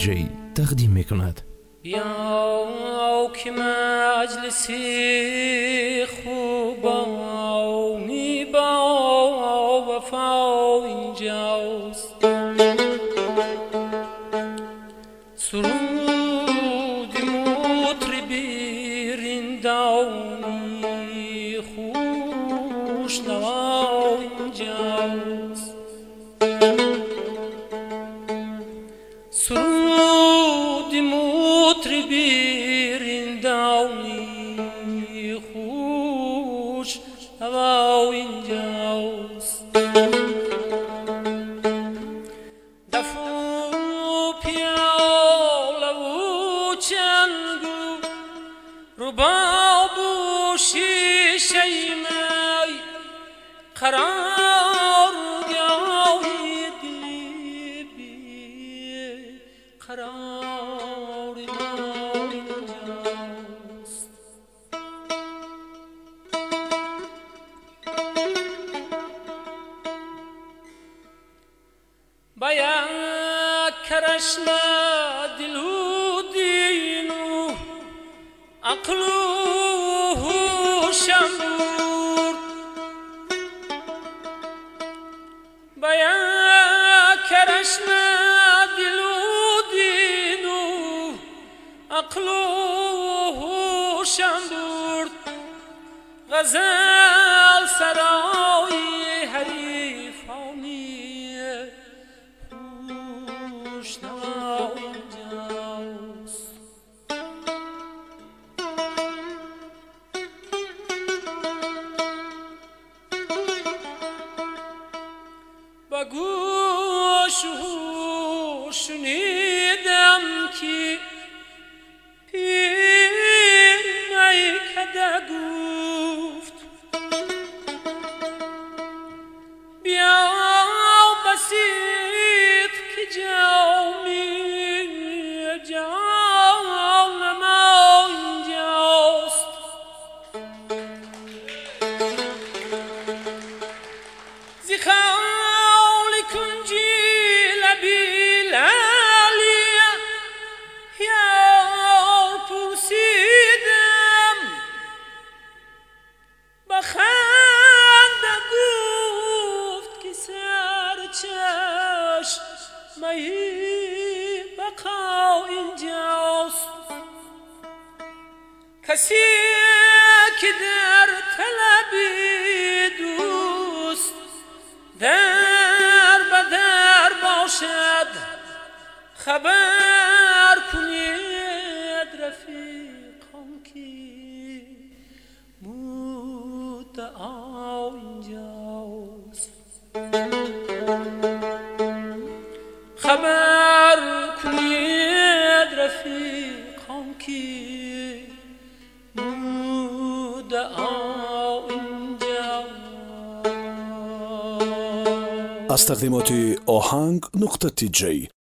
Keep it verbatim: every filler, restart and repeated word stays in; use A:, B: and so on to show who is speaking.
A: جی تقدیم می کند.
B: یا که مجلسی خوبا می با وفا اینجاست، سرود مطربی رندانی خوش نوا اینجاست، سرود مطربی رندانی خوش نوا اینجاست. دف و پیاله و چنگو رباب و شیشه می قرار گاهی دلی بی قرار اینجاست. باید کرشمه دل و دین و عقل و هوشم بود، باید کرشمه دل و دین و عقل و هوشم بود. غزل سرای حریفانی خوش نوا اینجاست. با گوش و شنیدم که پیر میکده گفت بیا بسیط که جامی جان ما اینجاست. زی خال کنجی لبی لالیه یار پرسیدم بخنده گفت که سرچشمه بقا اینجاست. کسی که در طلب دوست در به در باشد خبر کنید رفیقان که مدعا اینجاست. خبر کنید رفیقان که مدعا اینجاست.
C: از تقدیمات آهنگ نقطه تی جی